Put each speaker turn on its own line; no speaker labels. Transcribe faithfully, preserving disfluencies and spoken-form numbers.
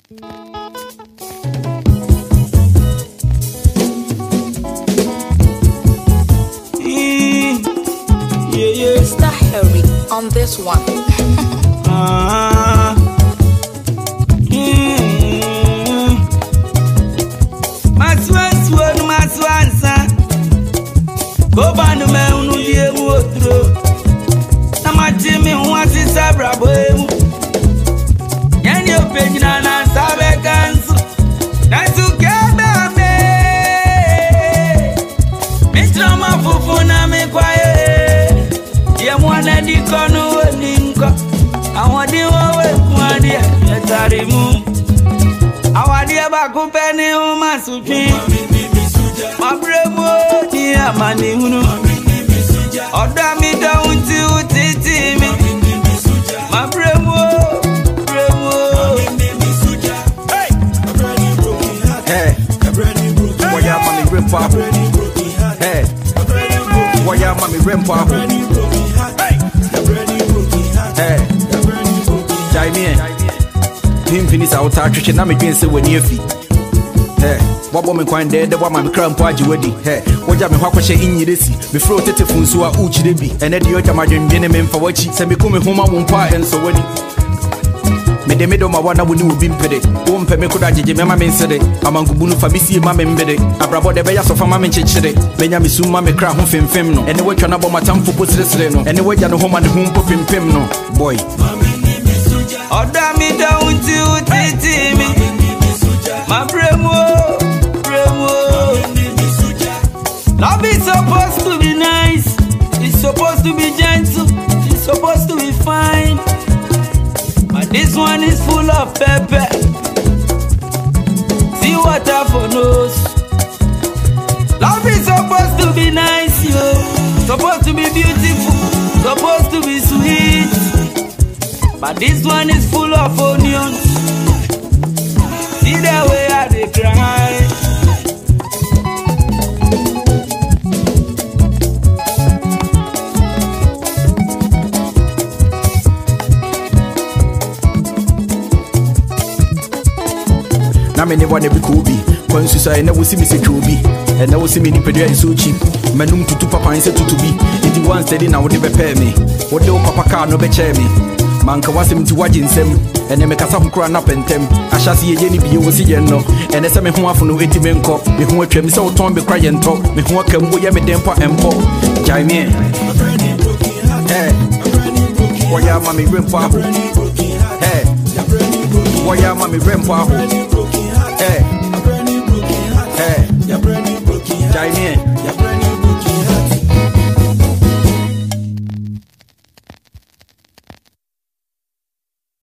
Mm. Yeah, yeah.
Mister Harry on this one.
uh, mm. Maswan, maswan, son. Go by the man who dear wood. Nama Jimmy wants his sabra boy. Yan your penny and sabe guns. That's okay, baby. Mister Mafufuna me quiet. Yamwana di kono ninko. I want you away, Quadia, Yatarimu. I want you back up any woman to dream. My bravo, dear Maninu. Order me down to Titi. My bravo, bravo.
Hey, why ya mommy rim pop? Hey, why ya mommy rim pop? Hey, Jamie, Pimpin is out touch and I'm against it when you feet. Hey, what woman quite dead, the woman crown party wedding. Hey, what I'm Hawkasha in Yidisi, before Tetefun Sua Uchi Debi, and then the other Madden Benemen for what she send me come home on part and so wedding. Me de my one would be impeded. Won't pay me could I judge mamma men said it. Among Bunu Fabisi, mamma embedded. I brought the Bayas of a mamma chitched. Benjamin soon mamma crown home fem femno. And the way can about my tongue for pussy reno. And the way you home and home pop in femno. Boy.
Order me down to Titi. My bremo, bremo. Love is supposed to be nice. It's supposed to be gentle. It's supposed to be fine. But this one is full of pepper. See what I for knows. Love is supposed to be nice, yo. Supposed to be beautiful. Supposed to be sweet. But this one is full of onions. See the way I dey cry.
Na me ne one be cool be. Consusa I never see me say Joby. And never see me ni pedria is so cheap. Manum tutu papa and say tutu be. If you want steady now, they prepare me. What do papa car no be chair me? Manka was him to watch in sem. And then make a some crown up and tem. I shall see a jenny be you see no. And as I me who have no eighty men cop. Me who trim so torn be crying talk. Me who can we me dempa and pop. Jamie. Hey. Why ya mommy grandpa? Hey. Why ya mommy grandpa? Hey. Hey. Jamie.